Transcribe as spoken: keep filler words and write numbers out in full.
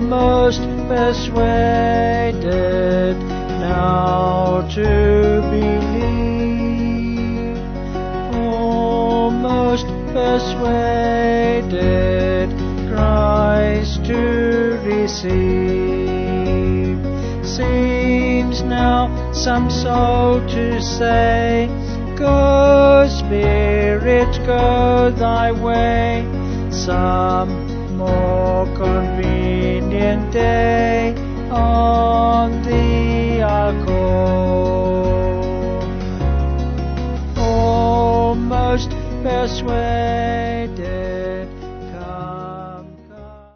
almost persuaded now to believe, almost persuaded Christ to receive. Seems now some soul to say, Go, Spirit, go thy way. Some more convenient day